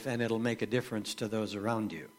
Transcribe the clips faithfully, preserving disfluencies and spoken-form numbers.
and it'll make a difference to those around you.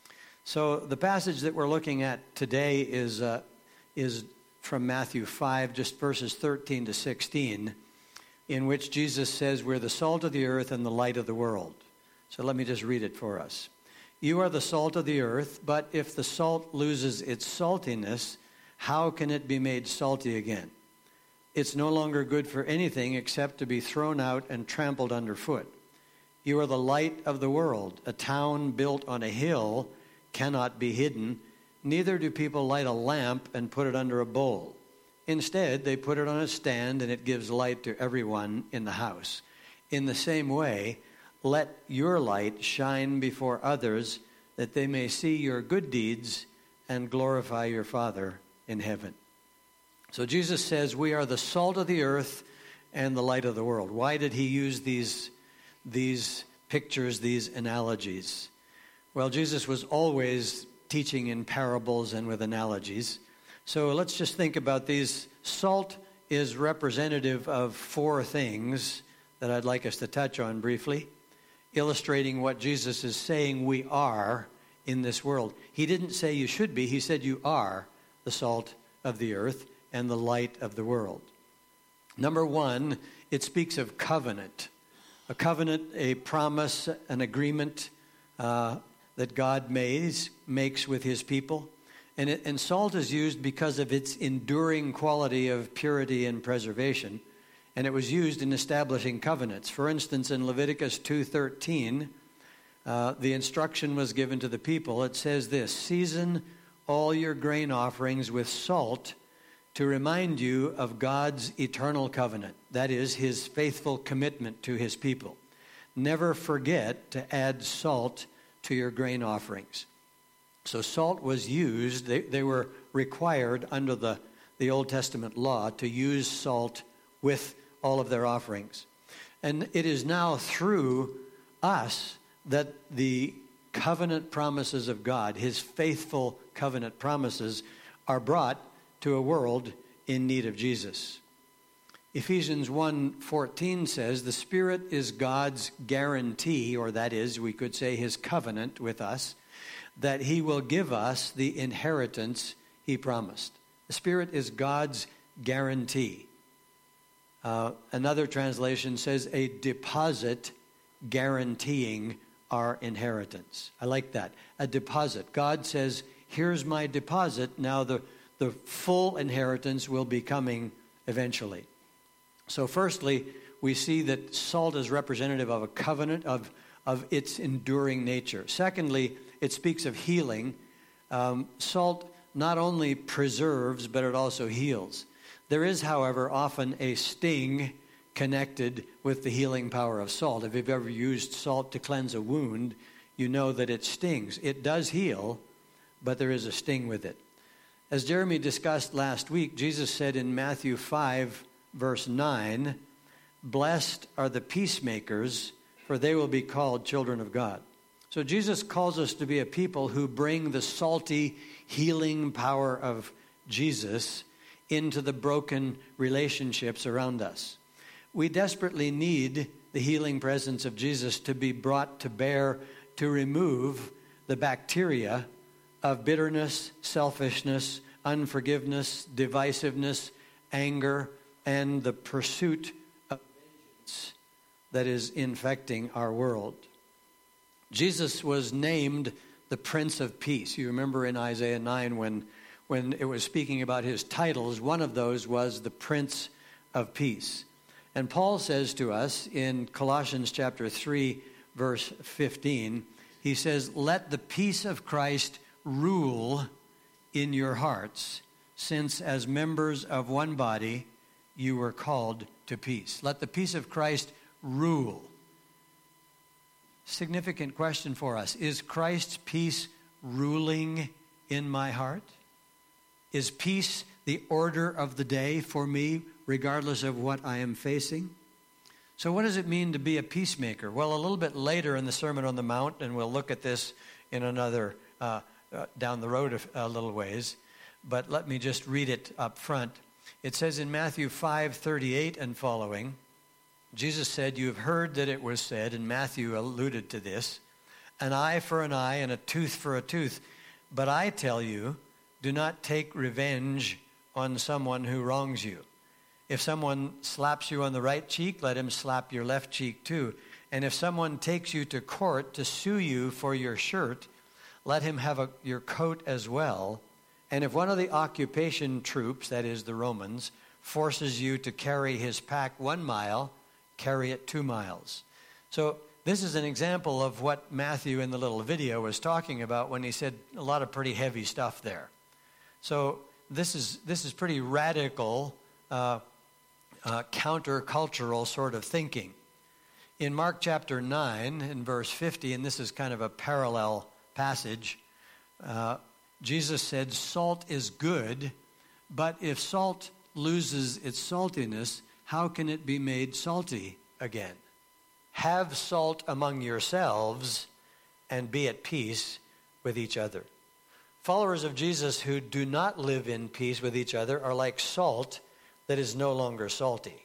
So the passage that we're looking at today is uh, is from Matthew five, just verses thirteen to sixteen, in which Jesus says, we're the salt of the earth and the light of the world. So let me just read it for us. You are the salt of the earth, but if the salt loses its saltiness, how can it be made salty again? It's no longer good for anything except to be thrown out and trampled underfoot. You are the light of the world. A town built on a hill cannot be hidden. Neither do people light a lamp and put it under a bowl. Instead, they put it on a stand, and it gives light to everyone in the house. In the same way, let your light shine before others, that they may see your good deeds and glorify your Father in heaven. So Jesus says we are the salt of the earth and the light of the world. Why did he use these, these pictures, these analogies? Well, Jesus was always teaching in parables and with analogies. So let's just think about these. Salt is representative of four things that I'd like us to touch on briefly, illustrating what Jesus is saying we are in this world. He didn't say you should be. He said you are the salt of the earth and the light of the world. Number one, it speaks of covenant. A covenant, a promise, an agreement uh, that God makes, makes with his people. And, it, and salt is used because of its enduring quality of purity and preservation. And it was used in establishing covenants. For instance, in Leviticus two thirteen, uh, the instruction was given to the people. It says this, season all your grain offerings with salt to remind you of God's eternal covenant. That is, his faithful commitment to his people. Never forget to add salt to your grain offerings. So salt was used, they, they were required under the, the Old Testament law to use salt with all of their offerings. And it is now through us that the covenant promises of God, his faithful covenant promises, are brought to a world in need of Jesus. Ephesians one fourteen says, the Spirit is God's guarantee, or that is, we could say his covenant with us, that he will give us the inheritance he promised. The Spirit is God's guarantee. Uh, another translation says a deposit guaranteeing our inheritance. I like that. A deposit. God says, here's my deposit. Now the, the full inheritance will be coming eventually. So firstly, we see that salt is representative of a covenant, of, of its enduring nature. Secondly, it speaks of healing. Um, salt not only preserves, but it also heals. There is, however, often a sting connected with the healing power of salt. If you've ever used salt to cleanse a wound, you know that it stings. It does heal, but there is a sting with it. As Jeremy discussed last week, Jesus said in Matthew five, verse nine, blessed are the peacemakers, for they will be called children of God. So Jesus calls us to be a people who bring the salty, healing power of Jesus into the broken relationships around us. We desperately need the healing presence of Jesus to be brought to bear to remove the bacteria of bitterness, selfishness, unforgiveness, divisiveness, anger, and the pursuit of vengeance that is infecting our world. Jesus was named the Prince of Peace. You remember in Isaiah nine when, when it was speaking about his titles, one of those was the Prince of Peace. And Paul says to us in Colossians chapter three, verse fifteen, he says, let the peace of Christ rule in your hearts, since as members of one body you were called to peace. Let the peace of Christ rule. Significant question for us. Is Christ's peace ruling in my heart? Is peace the order of the day for me, regardless of what I am facing? So what does it mean to be a peacemaker? Well, a little bit later in the Sermon on the Mount, and we'll look at this in another, uh, uh, down the road a, a little ways, but let me just read it up front. It says in Matthew five thirty-eight and following, Jesus said, "You have heard that it was said," and Matthew alluded to this, "an eye for an eye and a tooth for a tooth. But I tell you, do not take revenge on someone who wrongs you. If someone slaps you on the right cheek, let him slap your left cheek too. And if someone takes you to court to sue you for your shirt, let him have a, your coat as well. And if one of the occupation troops, that is the Romans, forces you to carry his pack one mile, carry it two miles." So this is an example of what Matthew in the little video was talking about when he said a lot of pretty heavy stuff there. So this is this is pretty radical, uh, uh, countercultural sort of thinking. In Mark chapter nine, in verse fifty, and this is kind of a parallel passage, uh, Jesus said, "Salt is good, but if salt loses its saltiness, how can it be made salty again? Have salt among yourselves and be at peace with each other." Followers of Jesus who do not live in peace with each other are like salt that is no longer salty.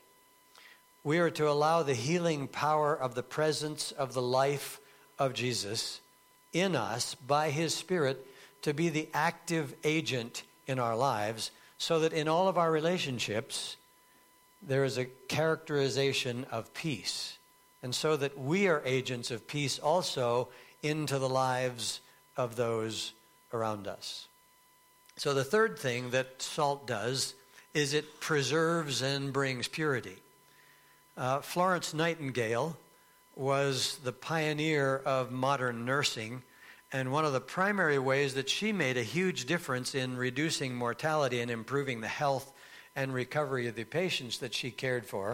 We are to allow the healing power of the presence of the life of Jesus in us by his Spirit to be the active agent in our lives, so that in all of our relationships there is a characterization of peace, and so that we are agents of peace also into the lives of those around us. So the third thing that salt does is it preserves and brings purity. Uh, Florence Nightingale was the pioneer of modern nursing, and one of the primary ways that she made a huge difference in reducing mortality and improving the health and recovery of the patients that she cared for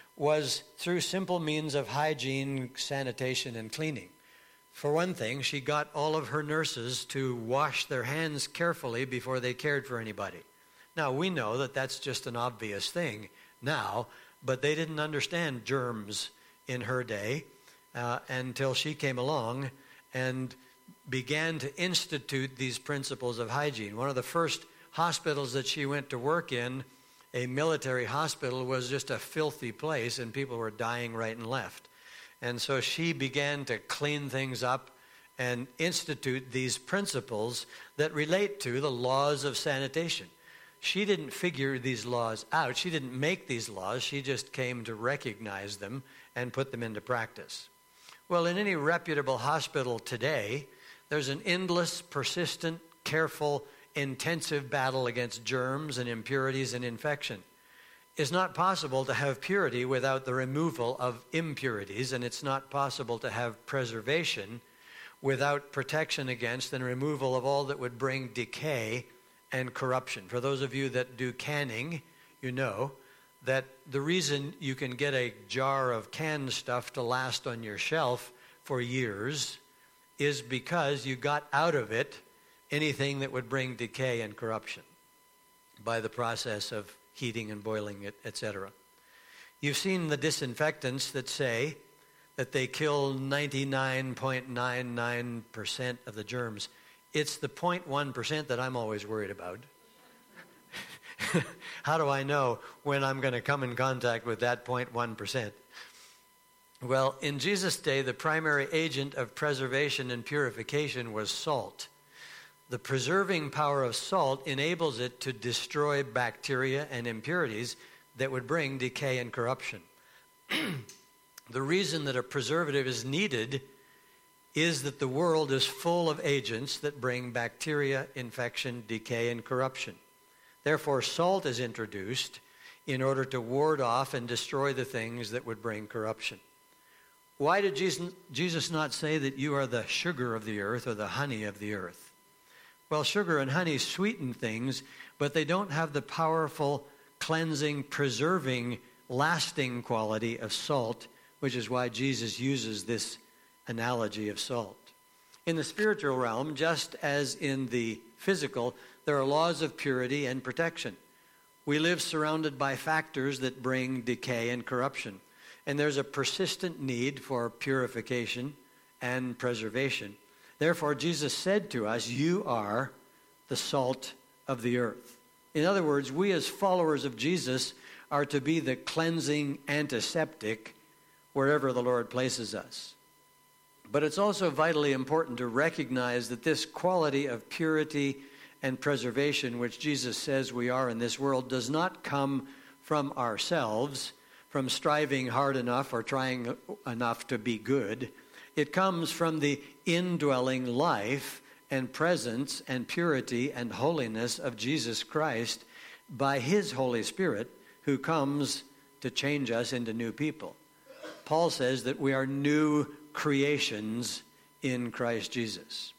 was through simple means of hygiene, sanitation, and cleaning. For one thing, she got all of her nurses to wash their hands carefully before they cared for anybody. Now, we know that that's just an obvious thing now, but they didn't understand germs in her day uh, until she came along and began to institute these principles of hygiene. One of the first hospitals that she went to work in, a military hospital, was just a filthy place, and people were dying right and left. And so she began to clean things up and institute these principles that relate to the laws of sanitation. She didn't figure these laws out. She didn't make these laws. She just came to recognize them and put them into practice. Well, in any reputable hospital today, there's an endless, persistent, careful, intensive battle against germs and impurities and infection. It's not possible to have purity without the removal of impurities, and it's not possible to have preservation without protection against and removal of all that would bring decay and corruption. For those of you that do canning, you know that the reason you can get a jar of canned stuff to last on your shelf for years is because you got out of it anything that would bring decay and corruption by the process of heating and boiling it, et cetera. You've seen the disinfectants that say that they kill ninety-nine point nine nine percent of the germs. It's the zero point one percent that I'm always worried about. How do I know when I'm going to come in contact with that zero point one percent? Well, in Jesus' day, the primary agent of preservation and purification was salt. The preserving power of salt enables it to destroy bacteria and impurities that would bring decay and corruption. The reason that a preservative is needed is that the world is full of agents that bring bacteria, infection, decay, and corruption. Therefore, salt is introduced in order to ward off and destroy the things that would bring corruption. Why did Jesus, Jesus not say that you are the sugar of the earth or the honey of the earth? Well, sugar and honey sweeten things, but they don't have the powerful, cleansing, preserving, lasting quality of salt, which is why Jesus uses this analogy of salt. In the spiritual realm, just as in the physical, there are laws of purity and protection. We live surrounded by factors that bring decay and corruption, and there's a persistent need for purification and preservation. Therefore, Jesus said to us, you are the salt of the earth. In other words, we as followers of Jesus are to be the cleansing antiseptic wherever the Lord places us. But it's also vitally important to recognize that this quality of purity and preservation, which Jesus says we are in this world, does not come from ourselves, from striving hard enough or trying enough to be good. It comes from the indwelling life and presence and purity and holiness of Jesus Christ by his Holy Spirit, who comes to change us into new people. Paul says that we are new creations in Christ Jesus.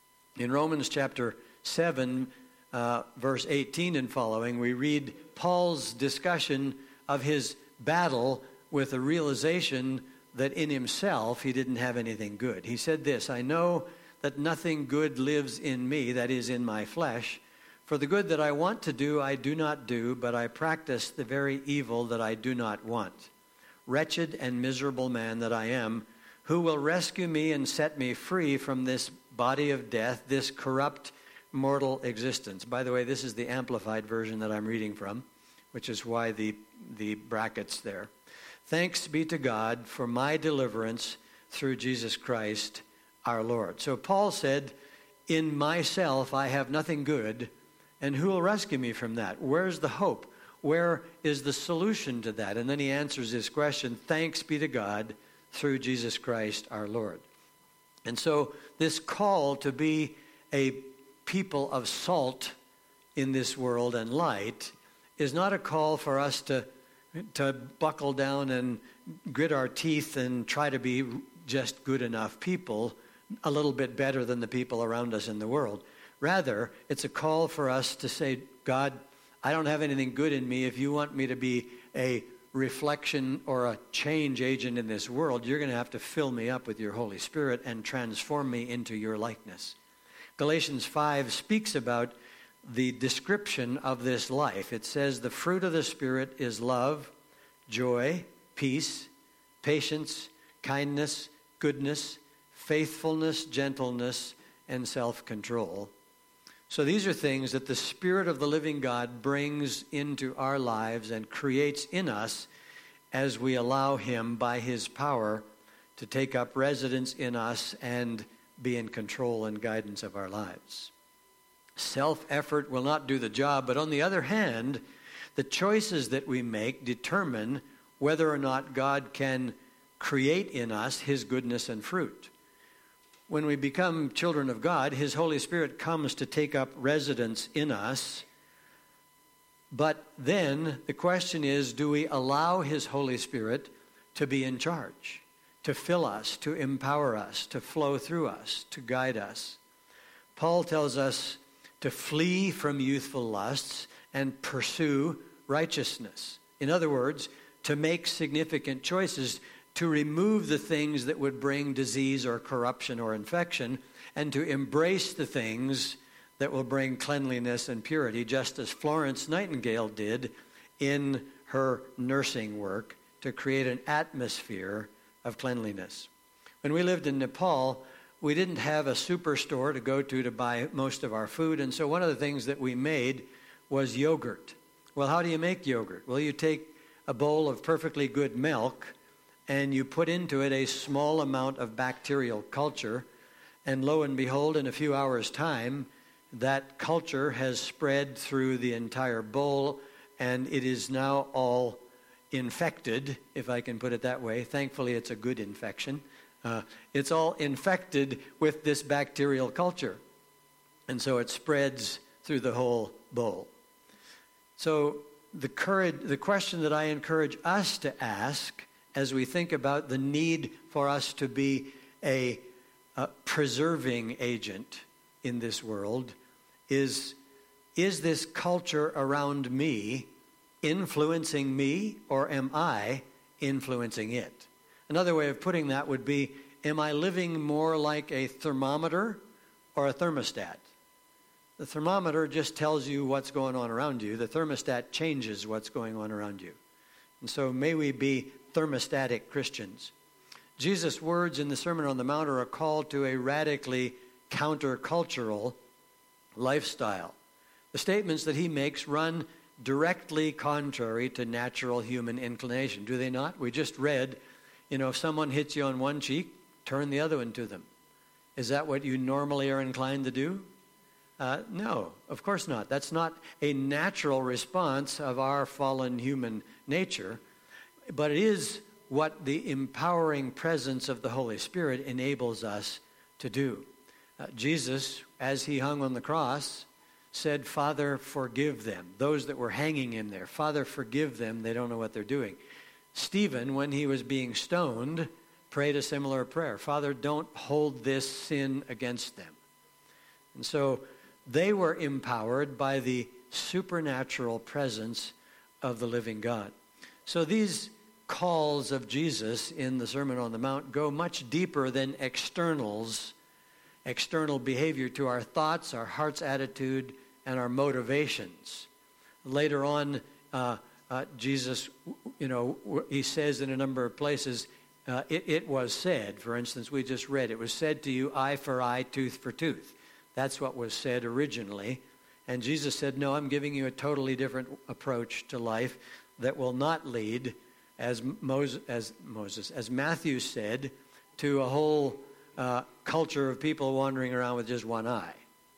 In Romans chapter seven, uh, verse eighteen and following, we read Paul's discussion of his battle with the realization that in himself he didn't have anything good. He said this, "I know that nothing good lives in me, that is, in my flesh. For the good that I want to do, I do not do, but I practice the very evil that I do not want. Wretched and miserable man that I am, who will rescue me and set me free from this body of death, this corrupt mortal existence?" By the way, this is the amplified version that I'm reading from, which is why the, the brackets there. "Thanks be to God for my deliverance through Jesus Christ our Lord." So Paul said, in myself I have nothing good, and who will rescue me from that? Where's the hope? Where is the solution to that? And then he answers this question, thanks be to God through Jesus Christ our Lord. And so this call to be a people of salt in this world and light is not a call for us to to buckle down and grit our teeth and try to be just good enough people, a little bit better than the people around us in the world. Rather, it's a call for us to say, God, I don't have anything good in me. If you want me to be a reflection or a change agent in this world, you're going to have to fill me up with your Holy Spirit and transform me into your likeness. Galatians five speaks about the description of this life. It says the fruit of the Spirit is love, joy, peace, patience, kindness, goodness, faithfulness, gentleness, and self-control. So these are things that the Spirit of the living God brings into our lives and creates in us as we allow Him by His power to take up residence in us and be in control and guidance of our lives. Self-effort will not do the job, but on the other hand, the choices that we make determine whether or not God can create in us His goodness and fruit. When we become children of God, His Holy Spirit comes to take up residence in us. But then the question is, do we allow His Holy Spirit to be in charge, to fill us, to empower us, to flow through us, to guide us? Paul tells us to flee from youthful lusts and pursue righteousness. In other words, to make significant choices to remove the things that would bring disease or corruption or infection, and to embrace the things that will bring cleanliness and purity, just as Florence Nightingale did in her nursing work to create an atmosphere of cleanliness. When we lived in Nepal, we didn't have a superstore to go to to buy most of our food, and so one of the things that we made was yogurt. Well, how do you make yogurt? Well, you take a bowl of perfectly good milk, and you put into it a small amount of bacterial culture, and lo and behold, in a few hours' time, that culture has spread through the entire bowl, and it is now all infected, if I can put it that way. Thankfully, it's a good infection. Uh, it's all infected with this bacterial culture, and so it spreads through the whole bowl. So the courage, the question that I encourage us to ask as we think about the need for us to be a, a preserving agent in this world is, is this culture around me influencing me, or am I influencing it? Another way of putting that would be, am I living more like a thermometer or a thermostat? The thermometer just tells you what's going on around you. The thermostat changes what's going on around you. And so may we be thermostatic Christians. Jesus' words in the Sermon on the Mount are a call to a radically countercultural lifestyle. The statements that he makes run directly contrary to natural human inclination, do they not? We just read You know, if someone hits you on one cheek, turn the other one to them. Is that what you normally are inclined to do? Uh, no, of course not. That's not a natural response of our fallen human nature, but it is what the empowering presence of the Holy Spirit enables us to do. Uh, Jesus, as he hung on the cross, said, Father, forgive them. Those that were hanging him there, Father, forgive them. They don't know what they're doing. Stephen, when he was being stoned, prayed a similar prayer. Father, don't hold this sin against them. And so they were empowered by the supernatural presence of the living God. So these calls of Jesus in the Sermon on the Mount go much deeper than externals, external behavior to our thoughts, our heart's attitude, and our motivations. Later on, uh, uh, Jesus, you know, he says in a number of places, uh, it, it was said, for instance, we just read, it was said to you, eye for eye, tooth for tooth. That's what was said originally. And Jesus said, no, I'm giving you a totally different approach to life that will not lead, as Moses, as, Moses, as Matthew said, to a whole uh, culture of people wandering around with just one eye.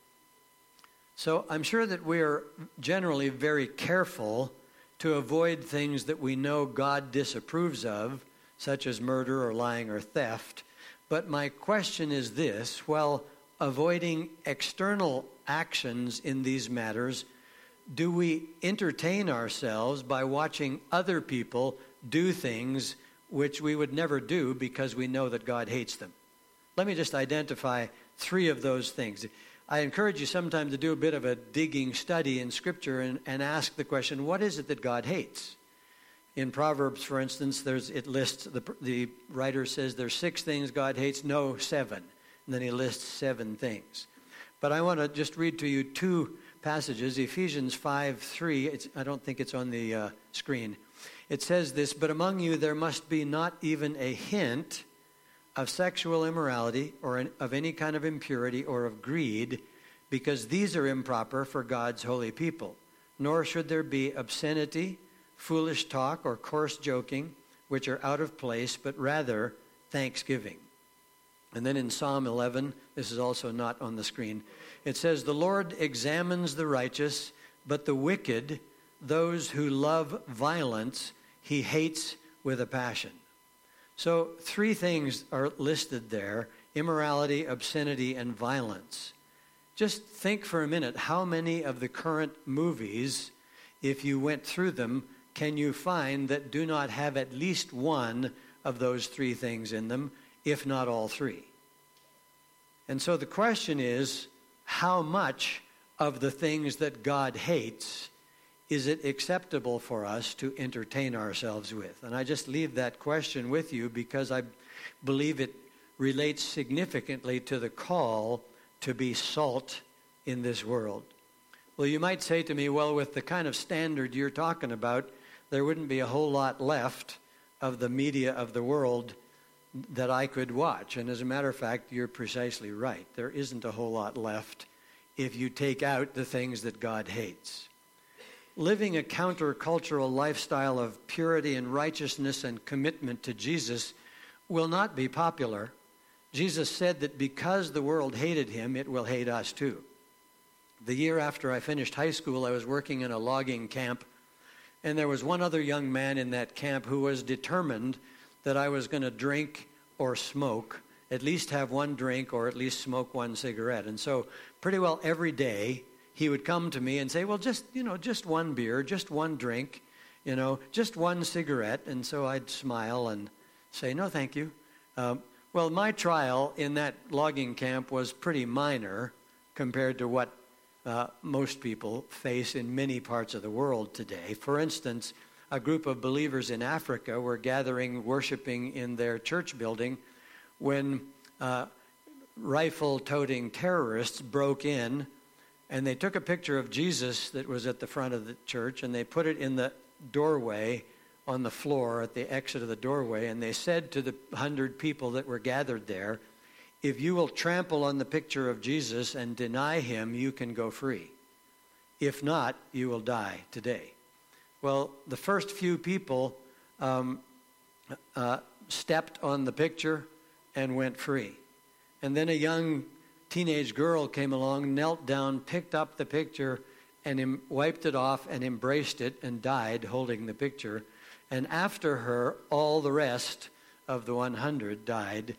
So I'm sure that we're generally very careful to avoid things that we know God disapproves of, such as murder or lying or theft. But my question is this, while avoiding external actions in these matters, do we entertain ourselves by watching other people do things which we would never do because we know that God hates them? Let me just identify three of those things. I encourage you sometime to do a bit of a digging study in Scripture and, and ask the question, what is it that God hates? In Proverbs, for instance, there's it lists, the, the writer says there's six things God hates, no, seven. And then he lists seven things. But I want to just read to you two passages. Ephesians five three, it's, I don't think it's on the uh, screen. It says this, but among you there must be not even a hint of sexual immorality or an, of any kind of impurity or of greed, because these are improper for God's holy people. Nor should there be obscenity, foolish talk, or coarse joking, which are out of place, but rather thanksgiving. And then in Psalm eleven, this is also not on the screen, it says, the Lord examines the righteous, but the wicked, those who love violence, he hates with a passion. So three things are listed there, immorality, obscenity, and violence. Just think for a minute, how many of the current movies, if you went through them, can you find that do not have at least one of those three things in them, if not all three? And so the question is, how much of the things that God hates is it acceptable for us to entertain ourselves with? And I just leave that question with you because I believe it relates significantly to the call to be salt in this world. Well, you might say to me, well, with the kind of standard you're talking about, there wouldn't be a whole lot left of the media of the world that I could watch. And as a matter of fact, you're precisely right. There isn't a whole lot left if you take out the things that God hates. Living a countercultural lifestyle of purity and righteousness and commitment to Jesus will not be popular. Jesus said that because the world hated him, it will hate us too. The year after I finished high school, I was working in a logging camp, and there was one other young man in that camp who was determined that I was going to drink or smoke, at least have one drink or at least smoke one cigarette. And so pretty well every day, he would come to me and say, well, just, you know, just one beer, just one drink, you know, just one cigarette. And so I'd smile and say, no, thank you. Um, well, my trial in that logging camp was pretty minor compared to what uh, most people face in many parts of the world today. For instance, a group of believers in Africa were gathering, worshiping in their church building when uh, rifle-toting terrorists broke in, and they took a picture of Jesus that was at the front of the church, and they put it in the doorway on the floor at the exit of the doorway, and they said to the hundred people that were gathered there, if you will trample on the picture of Jesus and deny him, you can go free. If not, you will die today. Well, the first few people um, uh, stepped on the picture and went free. And then a young teenage girl came along, knelt down, picked up the picture, and em- wiped it off and embraced it and died holding the picture. And after her, all the rest of the one hundred died,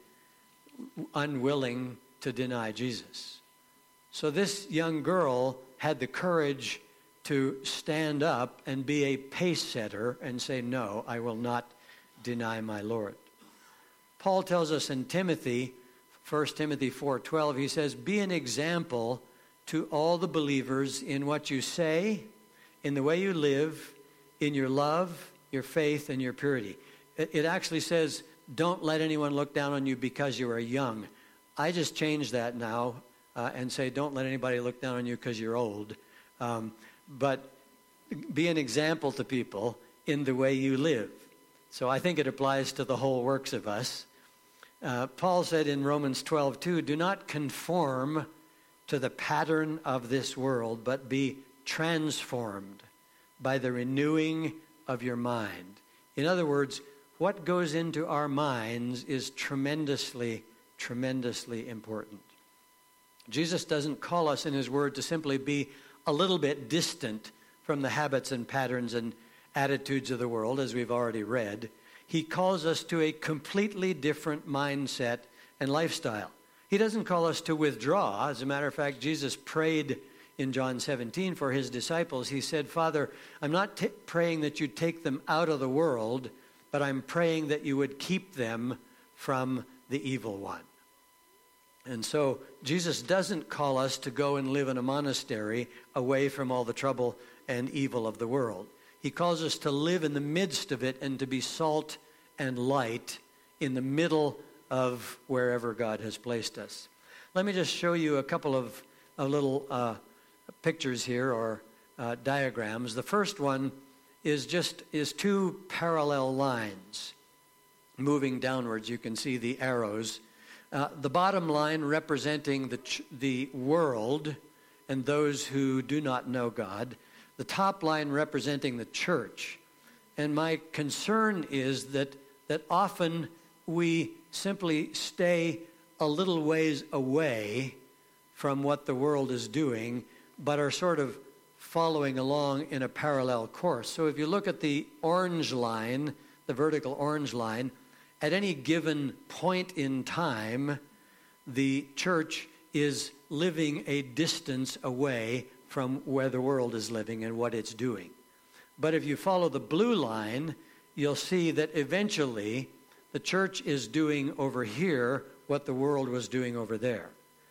unwilling to deny Jesus. So this young girl had the courage to stand up and be a pace setter and say, no, I will not deny my Lord. Paul tells us in Timothy, First Timothy four twelve, he says, be an example to all the believers in what you say, in the way you live, in your love, your faith, and your purity. It actually says, don't let anyone look down on you because you are young. I just changed that now uh, and say, don't let anybody look down on you because you're old. Um, but be an example to people in the way you live. So I think it applies to the whole works of us. Uh, Paul said in Romans twelve two, do not conform to the pattern of this world, but be transformed by the renewing of your mind. In other words, what goes into our minds is tremendously, tremendously important. Jesus doesn't call us in his word to simply be a little bit distant from the habits and patterns and attitudes of the world, as we've already read. He calls us to a completely different mindset and lifestyle. He doesn't call us to withdraw. As a matter of fact, Jesus prayed in John seventeen for his disciples. He said, Father, I'm not t- praying that you take them out of the world, but I'm praying that you would keep them from the evil one. And so Jesus doesn't call us to go and live in a monastery away from all the trouble and evil of the world. He calls us to live in the midst of it and to be salt and light in the middle of wherever God has placed us. Let me just show you a couple of, of little uh, pictures here or uh, diagrams. The first one is just is two parallel lines moving downwards. You can see the arrows. Uh, the bottom line representing the ch- the world and those who do not know God. The top line representing the church. And my concern is that that often we simply stay a little ways away from what the world is doing, but are sort of following along in a parallel course. So if you look at the orange line, the vertical orange line, at any given point in time, the church is living a distance away from where the world is living and what it's doing. But if you follow the blue line, you'll see that eventually the church is doing over here what the world was doing over there.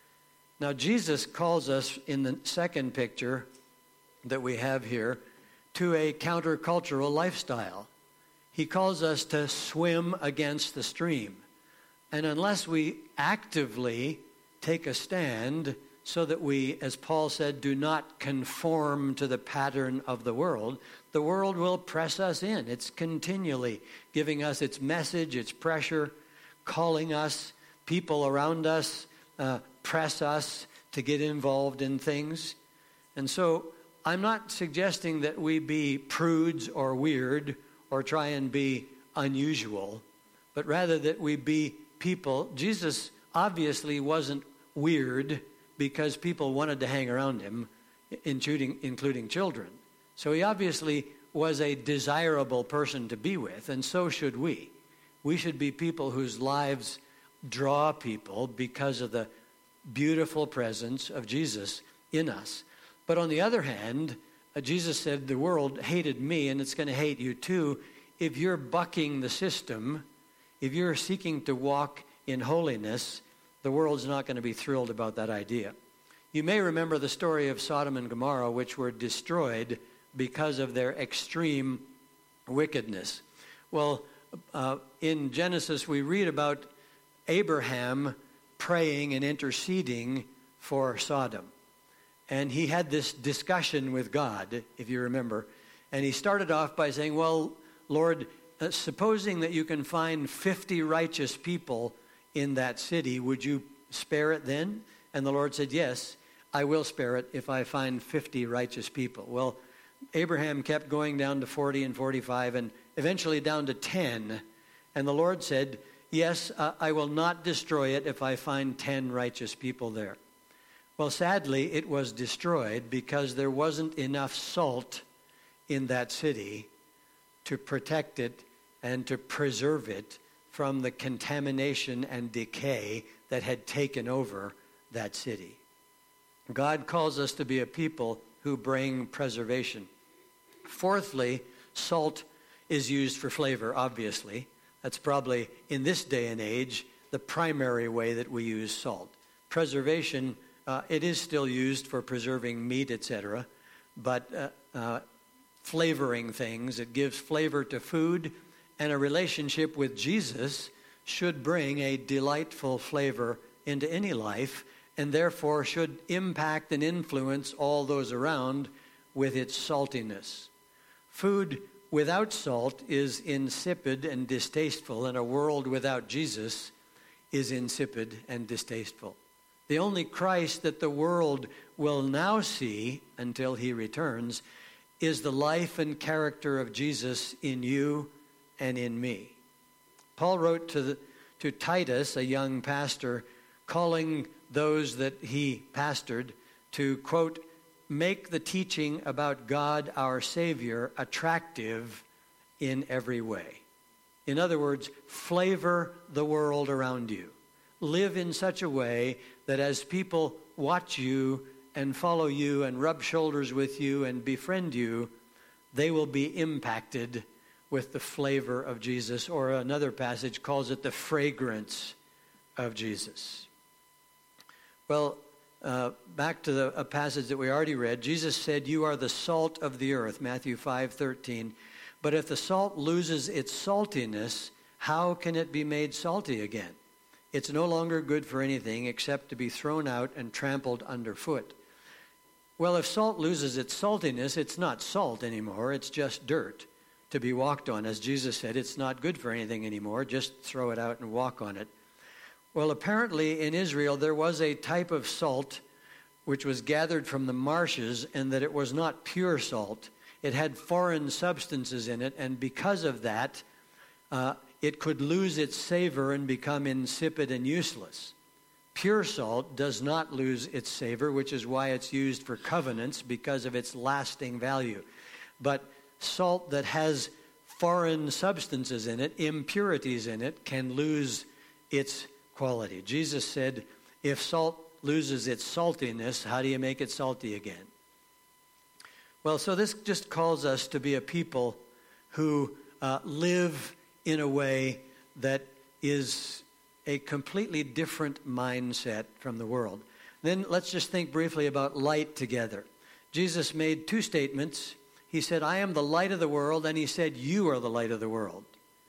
Now, Jesus calls us in the second picture that we have here to a countercultural lifestyle. He calls us to swim against the stream. And unless we actively take a stand so that we, as Paul said, do not conform to the pattern of the world, the world will press us in. It's continually giving us its message, its pressure, calling us, people around us, uh, press us to get involved in things. And so I'm not suggesting that we be prudes or weird or try and be unusual, but rather that we be people. Jesus obviously wasn't weird because people wanted to hang around him, including, including children. So he obviously was a desirable person to be with, and so should we. We should be people whose lives draw people because of the beautiful presence of Jesus in us. But on the other hand, uh, Jesus said, the world hated me, and it's going to hate you too. If you're bucking the system, if you're seeking to walk in holiness, the world's not going to be thrilled about that idea. You may remember the story of Sodom and Gomorrah, which were destroyed because of their extreme wickedness. Well, uh, in Genesis, we read about Abraham praying and interceding for Sodom. And he had this discussion with God, if you remember. And he started off by saying, well, Lord, uh, supposing that you can find fifty righteous people in that city, would you spare it then? And the Lord said, yes, I will spare it if I find fifty righteous people. Well, Abraham kept going down to forty and forty-five and eventually down to ten. And the Lord said, yes, uh, I will not destroy it if I find ten righteous people there. Well, sadly, it was destroyed because there wasn't enough salt in that city to protect it and to preserve it from the contamination and decay that had taken over that city. God calls us to be a people who bring preservation. Fourthly, salt is used for flavor, obviously. That's probably, in this day and age, the primary way that we use salt. Preservation, uh, it is still used for preserving meat, et cetera, but uh, uh, flavoring things, it gives flavor to food, and a relationship with Jesus should bring a delightful flavor into any life, and therefore should impact and influence all those around with its saltiness. Food without salt is insipid and distasteful, and a world without Jesus is insipid and distasteful. The only Christ that the world will now see until he returns is the life and character of Jesus in you and in me. Paul wrote to, the, to Titus, a young pastor, calling those that he pastored to, quote, make the teaching about God our Savior attractive in every way. In other words, flavor the world around you. Live in such a way that as people watch you and follow you and rub shoulders with you and befriend you, they will be impacted with the flavor of Jesus, or another passage calls it the fragrance of Jesus. Well, uh, back to the, a passage that we already read. Jesus said, you are the salt of the earth, Matthew five thirteen. But if the salt loses its saltiness, how can it be made salty again? It's no longer good for anything except to be thrown out and trampled underfoot. Well, if salt loses its saltiness, it's not salt anymore. It's just dirt to be walked on. As Jesus said, it's not good for anything anymore. Just throw it out and walk on it. Well, apparently in Israel there was a type of salt which was gathered from the marshes, and that it was not pure salt. It had foreign substances in it, and because of that, uh, it could lose its savor and become insipid and useless. Pure salt does not lose its savor, which is why it's used for covenants, because of its lasting value. But salt that has foreign substances in it, impurities in it, can lose its quality. Jesus said, if salt loses its saltiness, how do you make it salty again? Well, so this just calls us to be a people who uh, live in a way that is a completely different mindset from the world. Then let's just think briefly about light together. Jesus made two statements. He said, I am the light of the world, and he said, you are the light of the world.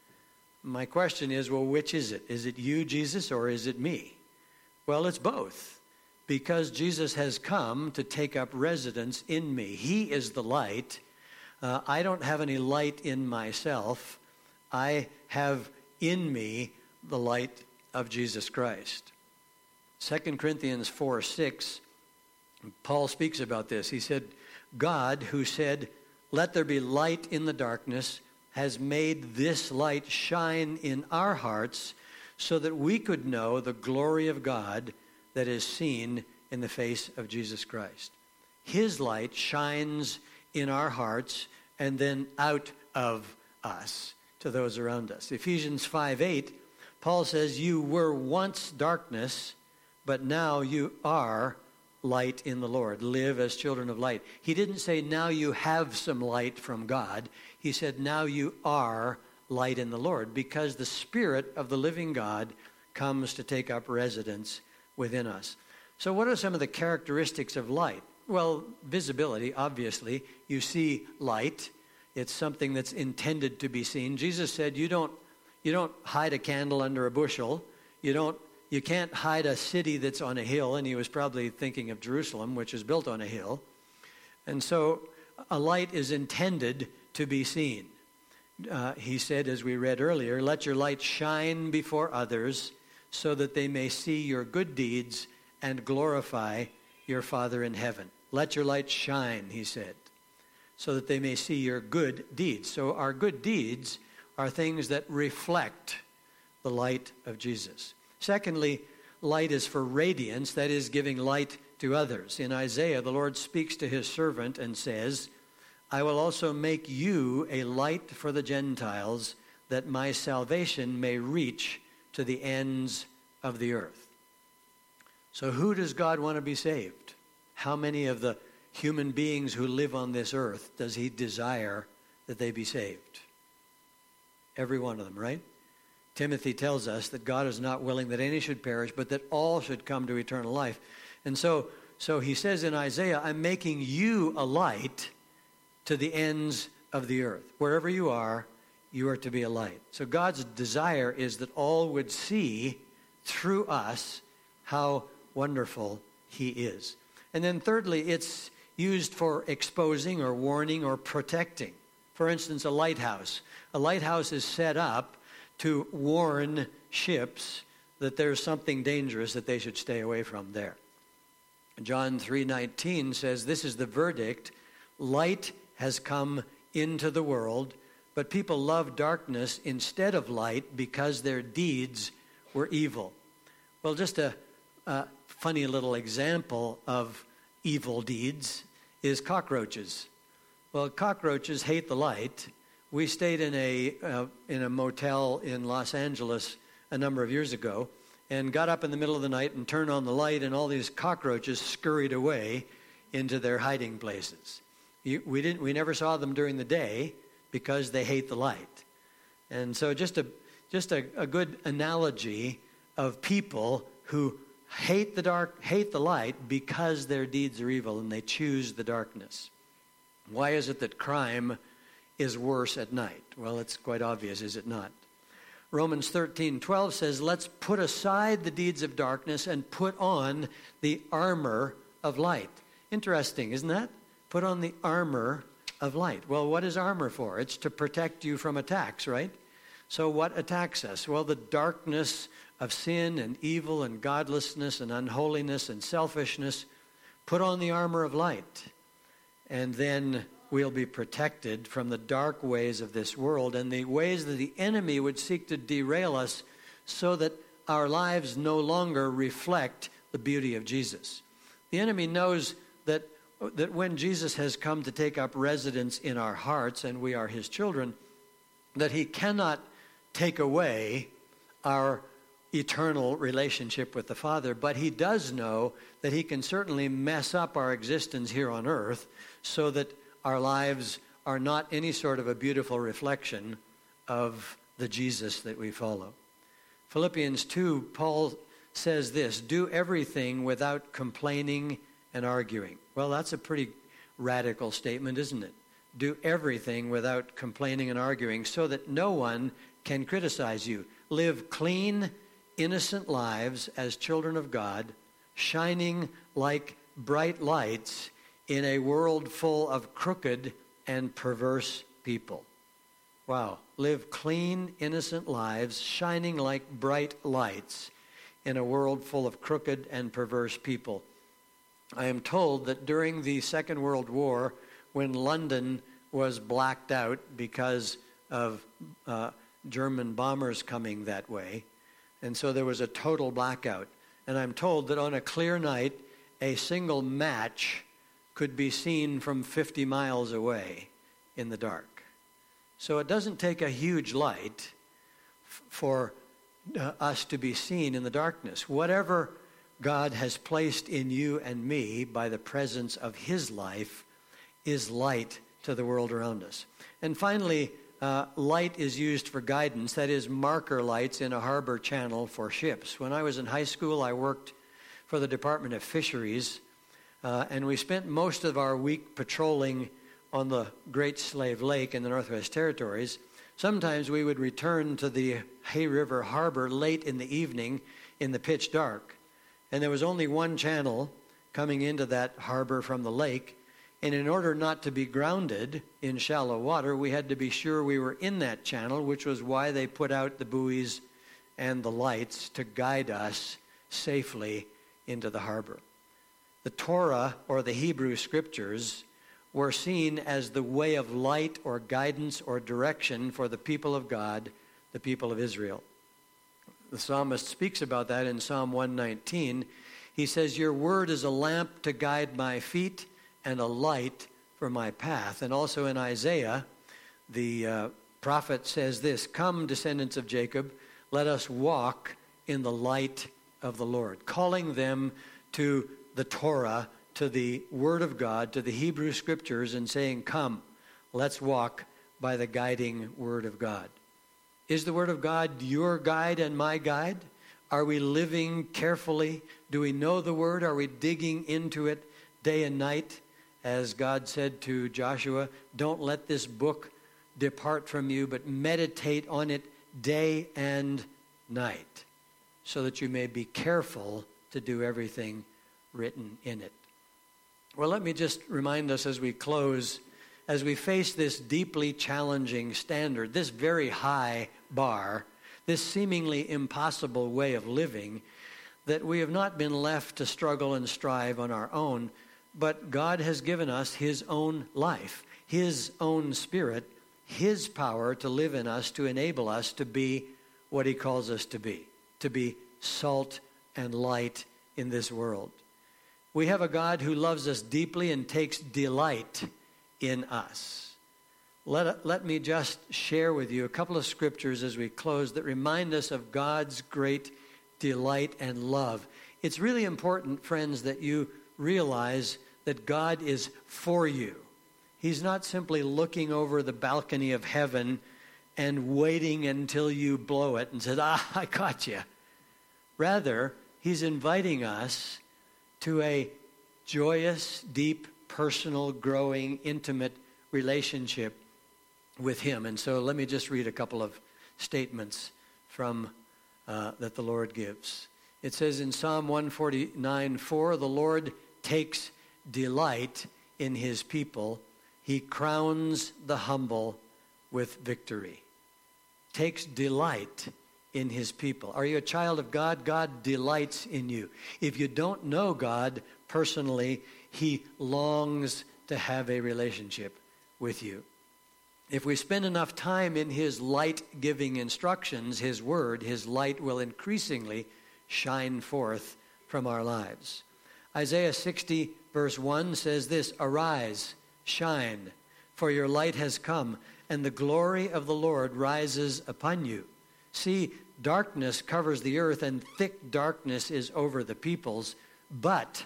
My question is, well, which is it? Is it you, Jesus, or is it me? Well, it's both, because Jesus has come to take up residence in me. He is the light. Uh, I don't have any light in myself. I have in me the light of Jesus Christ. Second Corinthians four six, Paul speaks about this. He said, God, who said, let there be light in the darkness, has made this light shine in our hearts so that we could know the glory of God that is seen in the face of Jesus Christ. His light shines in our hearts and then out of us to those around us. Ephesians five eight, Paul says, you were once darkness, but now you are light in the Lord. Live as children of light. He didn't say now you have some light from God. He said now you are light in the Lord, because the Spirit of the living God comes to take up residence within us. So what are some of the characteristics of light? Well, visibility, obviously. You see light. It's something that's intended to be seen. Jesus said you don't you don't hide a candle under a bushel. You don't you can't hide a city that's on a hill, and he was probably thinking of Jerusalem, which is built on a hill. And so a light is intended to be seen. Uh, he said, as we read earlier, let your light shine before others so that they may see your good deeds and glorify your Father in heaven. Let your light shine, he said, so that they may see your good deeds. So our good deeds are things that reflect the light of Jesus. Secondly, light is for radiance, that is, giving light to others. In Isaiah, the Lord speaks to his servant and says, I will also make you a light for the Gentiles, that my salvation may reach to the ends of the earth. So who does God want to be saved? How many of the human beings who live on this earth does he desire that they be saved? Every one of them, right? Timothy tells us that God is not willing that any should perish, but that all should come to eternal life. And so, so he says in Isaiah, I'm making you a light to the ends of the earth. Wherever you are, you are to be a light. So God's desire is that all would see through us how wonderful he is. And then thirdly, it's used for exposing or warning or protecting. For instance, a lighthouse. A lighthouse is set up to warn ships that there's something dangerous that they should stay away from there. John three nineteen says, this is the verdict. Light has come into the world, but people love darkness instead of light because their deeds were evil. Well, just a, a funny little example of evil deeds is cockroaches. Well, cockroaches hate the light. We stayed in a uh, in a motel in Los Angeles a number of years ago and got up in the middle of the night and turned on the light, and all these cockroaches scurried away into their hiding places. You, we didn't. We never saw them during the day because they hate the light. And so just a just a, a good analogy of people who hate the dark, hate the light because their deeds are evil and they choose the darkness. Why is it that crime is worse at night? Well, it's quite obvious, is it not? Romans thirteen twelve says, let's put aside the deeds of darkness and put on the armor of light. Interesting, isn't that? Put on the armor of light. Well, what is armor for? It's to protect you from attacks, right? So what attacks us? Well, the darkness of sin and evil and godlessness and unholiness and selfishness. Put on the armor of light, and then we'll be protected from the dark ways of this world and the ways that the enemy would seek to derail us so that our lives no longer reflect the beauty of Jesus. The enemy knows that, that when Jesus has come to take up residence in our hearts and we are his children, that he cannot take away our eternal relationship with the Father, but he does know that he can certainly mess up our existence here on earth so that our lives are not any sort of a beautiful reflection of the Jesus that we follow. Philippians two, Paul says this, do everything without complaining and arguing. Well, that's a pretty radical statement, isn't it? Do everything without complaining and arguing so that no one can criticize you. Live clean, innocent lives as children of God, shining like bright lights in a world full of crooked and perverse people. Wow. Live clean, innocent lives, shining like bright lights in a world full of crooked and perverse people. I am told that during the Second World War, when London was blacked out because of uh, German bombers coming that way, and so there was a total blackout. And I'm told that on a clear night, a single match could be seen from fifty miles away in the dark. So it doesn't take a huge light f- for uh, us to be seen in the darkness. Whatever God has placed in you and me by the presence of his life is light to the world around us. And finally, uh, light is used for guidance. That is, marker lights in a harbor channel for ships. When I was in high school, I worked for the Department of Fisheries, uh, and we spent most of our week patrolling on the Great Slave Lake in the Northwest Territories. Sometimes we would return to the Hay River Harbor late in the evening in the pitch dark. And there was only one channel coming into that harbor from the lake. And in order not to be grounded in shallow water, we had to be sure we were in that channel, which was why they put out the buoys and the lights to guide us safely into the harbor. The Torah, or the Hebrew Scriptures, were seen as the way of light or guidance or direction for the people of God, the people of Israel. The psalmist speaks about that in Psalm one nineteen. He says, your word is a lamp to guide my feet and a light for my path. And also in Isaiah, the uh, prophet says this, come, descendants of Jacob, let us walk in the light of the Lord, calling them to the Torah, to the Word of God, to the Hebrew Scriptures, and saying, come, let's walk by the guiding Word of God. Is the Word of God your guide and my guide? Are we living carefully? Do we know the Word? Are we digging into it day and night? As God said to Joshua, don't let this book depart from you, but meditate on it day and night, so that you may be careful to do everything written in it. Well, let me just remind us as we close, as we face this deeply challenging standard, this very high bar, this seemingly impossible way of living, that we have not been left to struggle and strive on our own, but God has given us His own life, His own Spirit, His power to live in us, to enable us to be what He calls us to be, to be salt and light in this world. We have a God who loves us deeply and takes delight in us. Let, let me just share with you a couple of scriptures as we close that remind us of God's great delight and love. It's really important, friends, that you realize that God is for you. He's not simply looking over the balcony of heaven and waiting until you blow it and said, ah, I caught you. Rather, He's inviting us to a joyous, deep, personal, growing, intimate relationship with Him. And so let me just read a couple of statements from uh, that the Lord gives. It says in Psalm one forty-nine four, the Lord takes delight in His people. He crowns the humble with victory. Takes delight in His people. Are you a child of God? God delights in you. If you don't know God personally, He longs to have a relationship with you. If we spend enough time in His light-giving instructions, His word, His light will increasingly shine forth from our lives. Isaiah sixty verse one says this, arise, shine, for your light has come, and the glory of the Lord rises upon you. See, darkness covers the earth, and thick darkness is over the peoples, but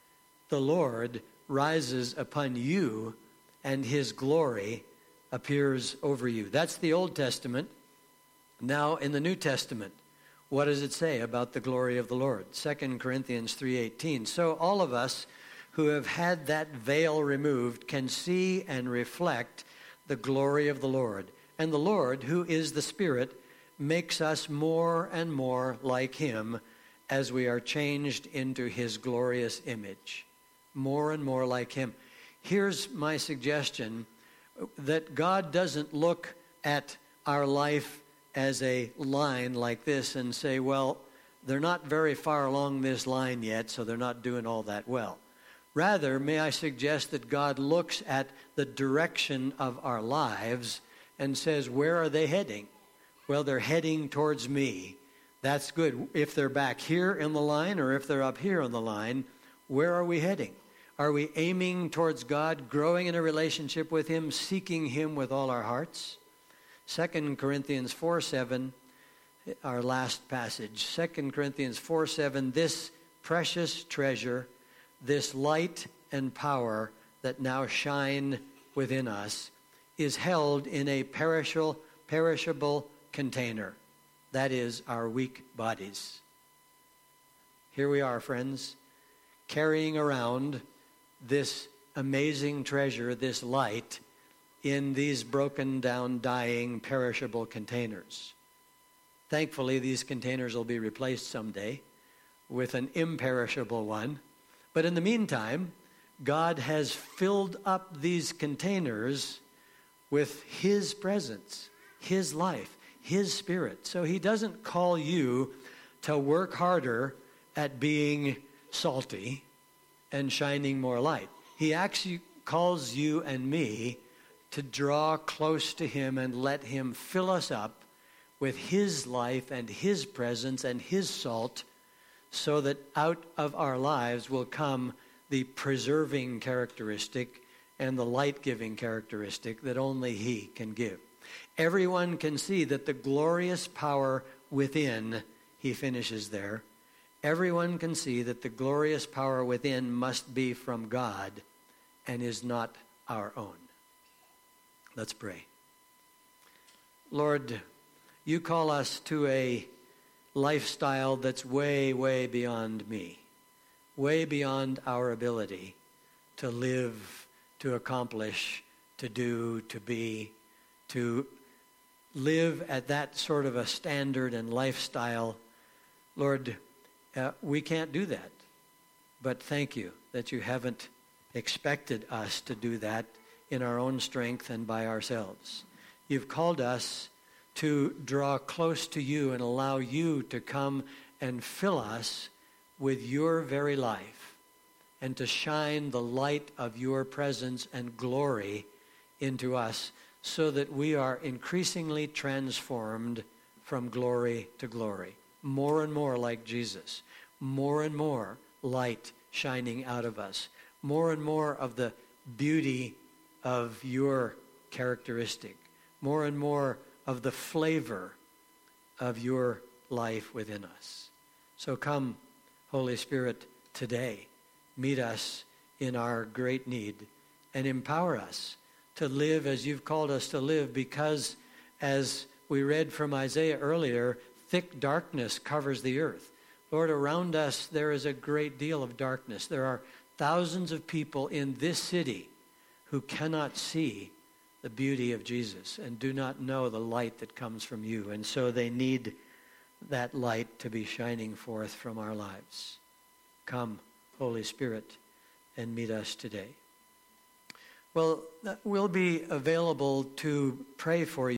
the Lord rises upon you, and His glory appears over you. That's the Old Testament. Now, in the New Testament, what does it say about the glory of the Lord? Second Corinthians three eighteen. So all of us who have had that veil removed can see and reflect the glory of the Lord. And the Lord, who is the Spirit, makes us more and more like Him as we are changed into His glorious image. More and more like Him. Here's my suggestion, that God doesn't look at our life as a line like this and say, well, they're not very far along this line yet, so they're not doing all that well. Rather, may I suggest that God looks at the direction of our lives and says, where are they heading? Well, they're heading towards me. That's good. If they're back here in the line or if they're up here on the line, where are we heading? Are we aiming towards God, growing in a relationship with Him, seeking Him with all our hearts? Second Corinthians four seven, our last passage. Second Corinthians four seven, this precious treasure, this light and power that now shine within us, is held in a perishable, perishable container. That is our weak bodies. Here we are, friends, carrying around this amazing treasure, this light, in these broken down, dying, perishable containers. Thankfully, these containers will be replaced someday with an imperishable one. But in the meantime, God has filled up these containers with His presence, His life, His Spirit. So He doesn't call you to work harder at being salty and shining more light. He actually calls you and me to draw close to him and let him fill us up with his life and his presence and his salt, so that out of our lives will come the preserving characteristic and the light-giving characteristic that only he can give. Everyone can see that the glorious power within, he finishes there, everyone can see that the glorious power within must be from God and is not our own. Let's pray. Lord, you call us to a lifestyle that's way, way beyond me, way beyond our ability to live, to accomplish, to do, to be, to live at that sort of a standard and lifestyle. Lord, uh, we can't do that. But thank you that you haven't expected us to do that in our own strength and by ourselves. You've called us to draw close to you and allow you to come and fill us with your very life, and to shine the light of your presence and glory into us, so that we are increasingly transformed from glory to glory, more and more like Jesus, more and more light shining out of us, more and more of the beauty of your characteristic, more and more of the flavor of your life within us. So come, Holy Spirit, today, meet us in our great need and empower us to live as you've called us to live, because, as we read from Isaiah earlier, thick darkness covers the earth. Lord, around us there is a great deal of darkness. There are thousands of people in this city who cannot see the beauty of Jesus and do not know the light that comes from you. And so they need that light to be shining forth from our lives. Come, Holy Spirit, and meet us today. Well, we'll be available to pray for you.